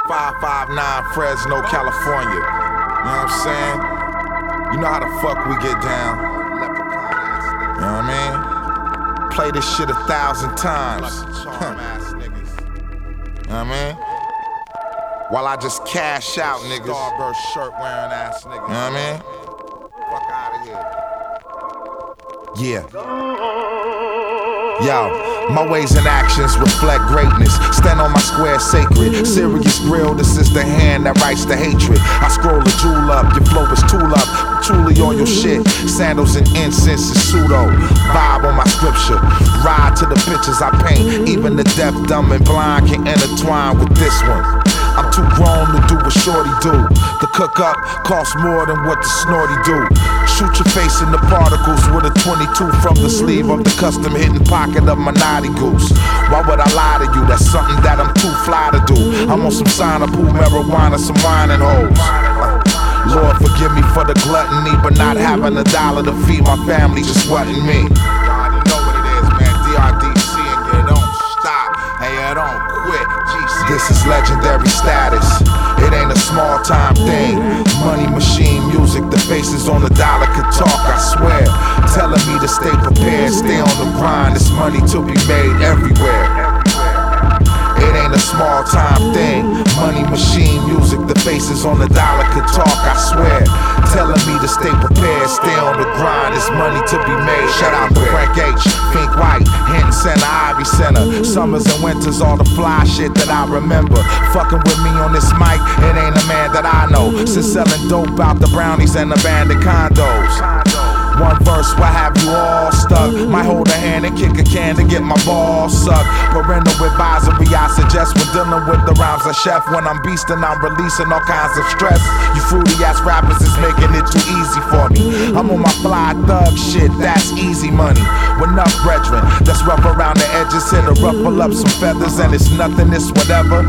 559 Fresno, California. You know what I'm saying? You know how the fuck we get down. You know what I mean? Play this shit 1,000 times. You know what I mean? While I just cash out, niggas. Starburst shirt wearing ass niggas. You know what I mean? Fuck out of here. Yeah. Yo, my ways and actions reflect greatness. Stand on my square sacred. Serious grill, this is the hand that writes the hatred. I scroll a jewel up, your flow is tool up. Truly on your shit. Sandals and incense is pseudo. Vibe on my scripture. Ride to the pictures I paint. Even the deaf, dumb, and blind can intertwine with this one. I'm too grown to do what shorty do. The cook up costs more than what the snorty do. Shoot your face in the particles with a 22 from the sleeve of the custom hidden pocket of my naughty goose. Why would I lie to you? That's something that I'm too fly to do. I'm on some sign of pool marijuana, some wine and hoes. Lord forgive me for the gluttony, but not having $1 to feed my family just wasn't me. You already know what it is, man. DRDC and you don't stop, and you don't quit. This is legendary status. It ain't a small time thing. Money machine music, the faces on the dollar could talk, I swear. Telling me to stay prepared, stay on the grind. There's money to be made everywhere. It ain't a small time thing. Money machine music, the faces on the dollar could talk, I swear. Telling me to stay prepared, stay on the grind. There's money to be made. Shout out to Frank H, Pink White, Hinton Center, Ivy Center. Summers and winters, all the fly shit that I remember. Fucking with me on this mic, it ain't a man that I know. Since selling dope out the brownies and abandoned condos. One verse will have you all stuck. Might hold a hand and kick a can to get my balls sucked. Parental advisory, I suggest when dealing with the rhymes of chef. When I'm beastin', I'm releasing all kinds of stress. You fruity ass rappers is making it too easy for me. I'm on my fly thug shit, that's easy money. With enough brethren that's rough around the edges, here to ruffle up some feathers, and it's nothing, it's whatever.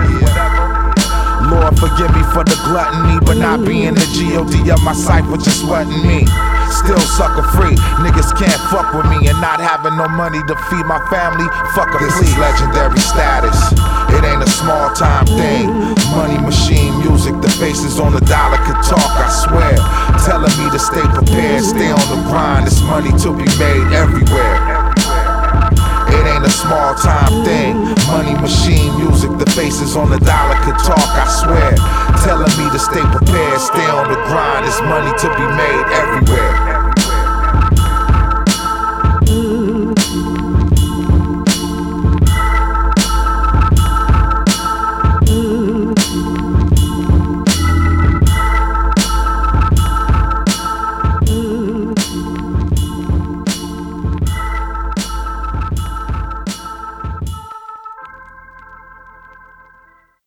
Lord forgive me for the gluttony, but not being the G.O.D. of my cipher just wasn't me. Still sucker free, niggas can't fuck with me, and not having no money to feed my family, fuck a plea. This is legendary status, it ain't a small time thing. Money machine music, the faces on the dollar could talk, I swear. Telling me to stay prepared, stay on the grind. There's money to be made everywhere. It ain't a small time thing. Money machine music, the faces on the dollar could talk, I swear. Telling me to stay prepared, stay on the grind. There's money to be made everywhere.